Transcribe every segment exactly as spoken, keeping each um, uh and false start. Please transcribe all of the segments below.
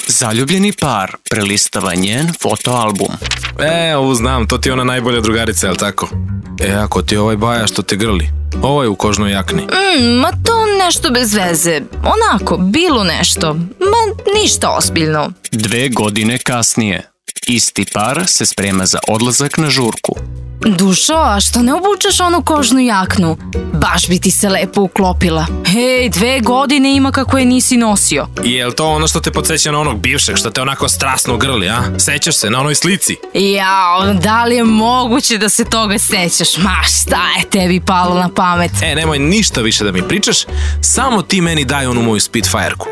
Zaljubljeni par prelistava njen fotoalbum. E, ovu znam, to ti je ona najbolja drugarica, jel tako? E, ako ti je ovaj baja što te grli, ovaj u kožnoj jakni. Mm, ma to nešto bez veze. Onako, bilo nešto. Ma ništa ozbiljno. Dve godine kasnije, isti par se sprema za odlazak na žurku. Dušo, a što ne obučeš onu kožnu jaknu? Baš bi ti se lepo uklopila. Hej, dve godine ima kako je nisi nosio. I je li to ono što te podsjeća na onog bivšeg, što te onako strasno grli, a? Sećaš se na onoj slici? Jao, da li je moguće da se toga sećaš? Ma, šta je tebi palo na pamet? E, nemoj ništa više da mi pričaš, samo ti meni daj onu moju Spitfire-ku.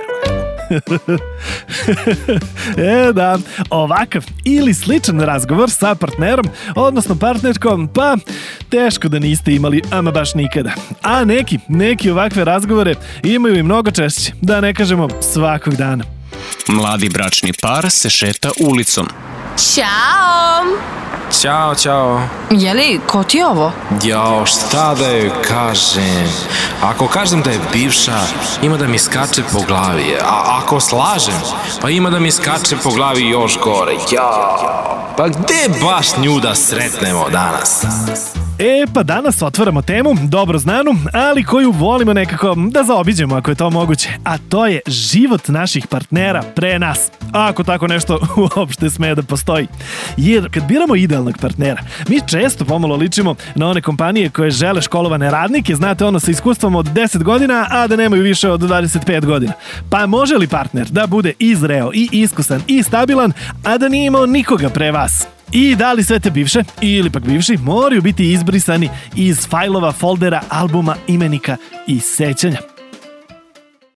E da, ovakav ili sličan razgovor sa partnerom, odnosno partnerkom, pa teško da niste imali ama baš nikada. A neki, neki ovakve razgovore imaju i mnogo češće, da ne kažemo svakog dana. Mladi bračni par se šeta ulicom. Ćao! Ćao, čao. Jeli, ko ti je ovo? Jao, šta da joj kažem? Ako kažem da je bivša, ima da mi skače po glavi. A ako slažem, pa ima da mi skače po glavi još gore. Jao, pa gde baš nju da sretnemo danas? E, pa danas otvaramo temu, dobro znanu, ali koju volimo nekako da zaobiđemo ako je to moguće, a to je život naših partnera pre nas, ako tako nešto uopšte sme da postoji. Jer kad biramo idealnog partnera, mi često pomalo ličimo na one kompanije koje žele školovane radnike, znate ono sa iskustvom od deset godina, a da nemaju više od dvadeset pet godina. Pa može li partner da bude i zreo, i iskusan, i stabilan, a da nije imao nikoga pre vas? I da li sve te bivše ili pak bivši moraju biti izbrisani iz fajlova, foldera, albuma, imenika i sećanja?